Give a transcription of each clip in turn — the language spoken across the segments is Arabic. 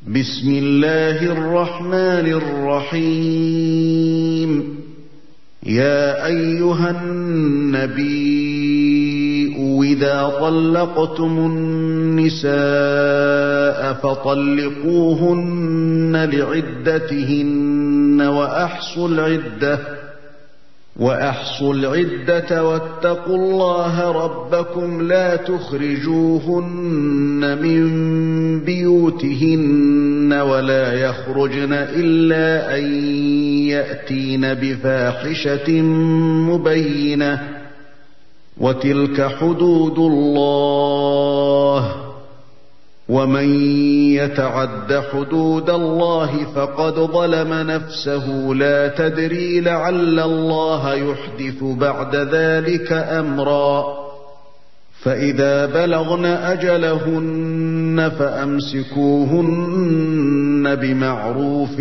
بسم الله الرحمن الرحيم يا أيها النبي إذا طلقتم النساء فطلقوهن لعدتهن وأحصوا العدة واتقوا الله ربكم لا تخرجوهن من بيوتهن ولا يخرجن إلا أن يأتين بفاحشة مبينة وتلك حدود الله ومن يتعد حدود الله فقد ظلم نفسه لا تدري لعل الله يحدث بعد ذلك أمرا فإذا بلغن أجلهن فأمسكوهن بمعروف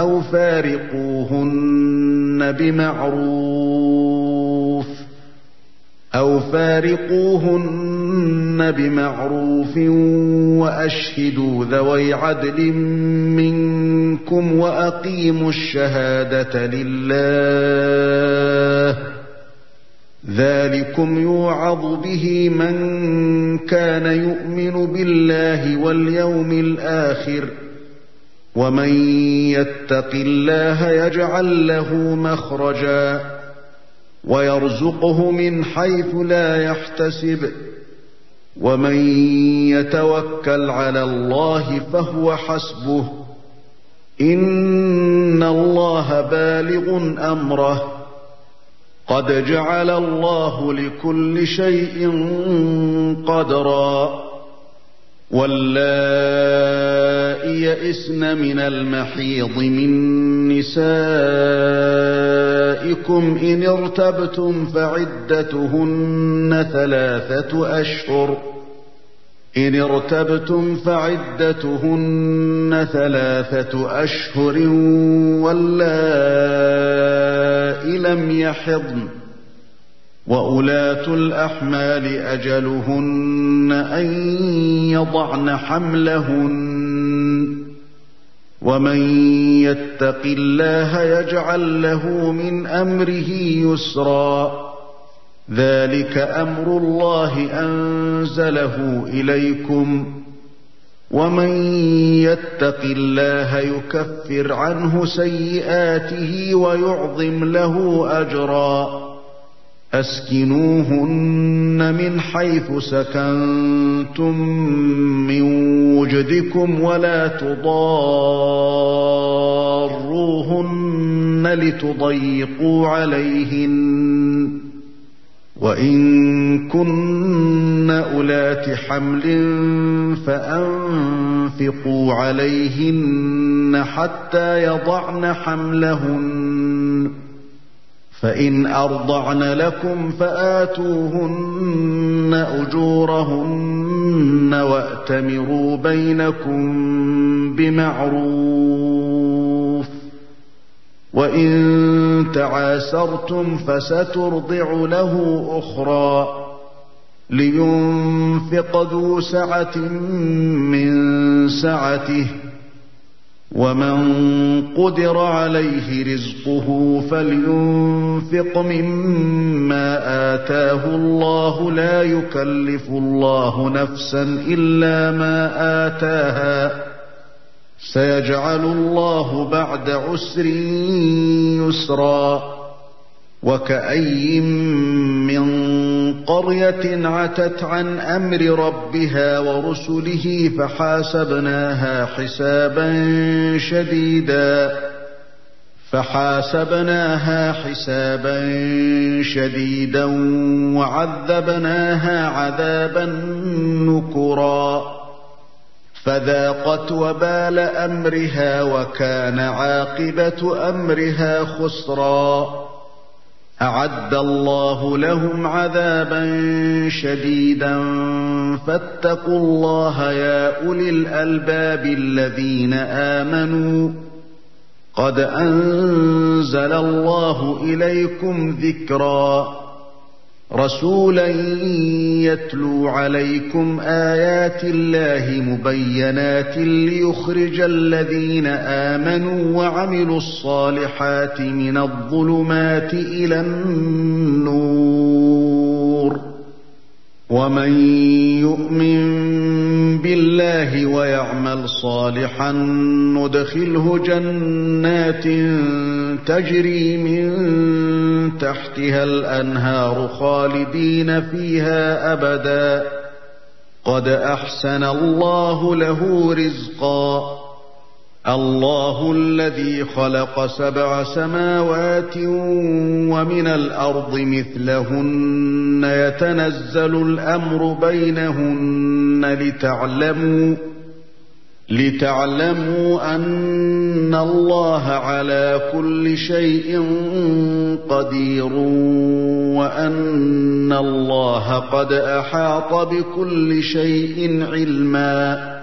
أو فارقوهن بمعروف وأشهدوا ذوي عدل منكم وأقيموا الشهادة لله ذلكم يوعظ به من كان يؤمن بالله واليوم الآخر ومن يتق الله يجعل له مخرجا ويرزقه من حيث لا يحتسب ومن يتوكل على الله فهو حسبه إن الله بالغ أمره قد جعل الله لكل شيء قدرا واللائي يئسن من المحيض من نسائكم إن ارتبتم فعدتهن ثلاثة أشهر واللائي لم يحضن وأولاة الأحمال أجلهن أن يضعن حملهن ومن يتق الله يجعل له من أمره يسرا ذلك أمر الله أنزله إليكم ومن يتق الله يكفر عنه سيئاته ويعظم له أجرا أسكنوهن من حيث سكنتم من وجدكم ولا تضاروهن لتضيقوا عليهن وإن كن أولات حمل فأنفقوا عليهن حتى يضعن حملهن فإن أرضعن لكم فآتوهن أجورهن وأتمروا بينكم بمعروف وإن تعاسرتم فسترضع له أخرى لينفق ذو سعة من سعته ومن قدر عليه رزقه فلينفق مما آتاه الله لا يكلف الله نفسا إلا ما آتاها سيجعل الله بعد عسر يسرا وكأي من قرية عتت عن أمر ربها ورسله فحاسبناها حسابا شديدا وعذبناها عذابا نكرا فذاقت وبال أمرها وكان عاقبة أمرها خسرا أعد الله لهم عذابا شديدا فاتقوا الله يا أولي الألباب الذين آمنوا قد أنزل الله إليكم ذكرا رَسُولًا يَتْلُو عَلَيْكُمْ آيَاتِ اللَّهِ مُبَيِّنَاتٍ لِيُخْرِجَ الَّذِينَ آمَنُوا وَعَمِلُوا الصَّالِحَاتِ مِنَ الظُّلُمَاتِ إِلَى النُّورِ ۚ وَمَن يُؤْمِن بِاللَّهِ وَيَعْمَلْ صَالِحًا نُّدْخِلْهُ جَنَّاتٍ تَجْرِي مِن تَحْتِهَا الْأَنْهَارُ خَالِدِينَ فِيهَا أَبَدًا ۖ قَدْ أَحْسَنَ اللَّهُ لَهُ رِزْقًا. اللَّهُ الَّذِي خَلَقَ 7 سَمَاوَاتٍ وَمِنَ الْأَرْضِ مِثْلَهُنَّ يَتَنَزَّلُ الْأَمْرُ بَيْنَهُنَّ لِتَعْلَمُوا أَنَّ اللَّهَ عَلَى كُلِّ شَيْءٍ قَدِيرٌ وَأَنَّ اللَّهَ قَدْ أَحَاطَ بِكُلِّ شَيْءٍ عِلْمًا.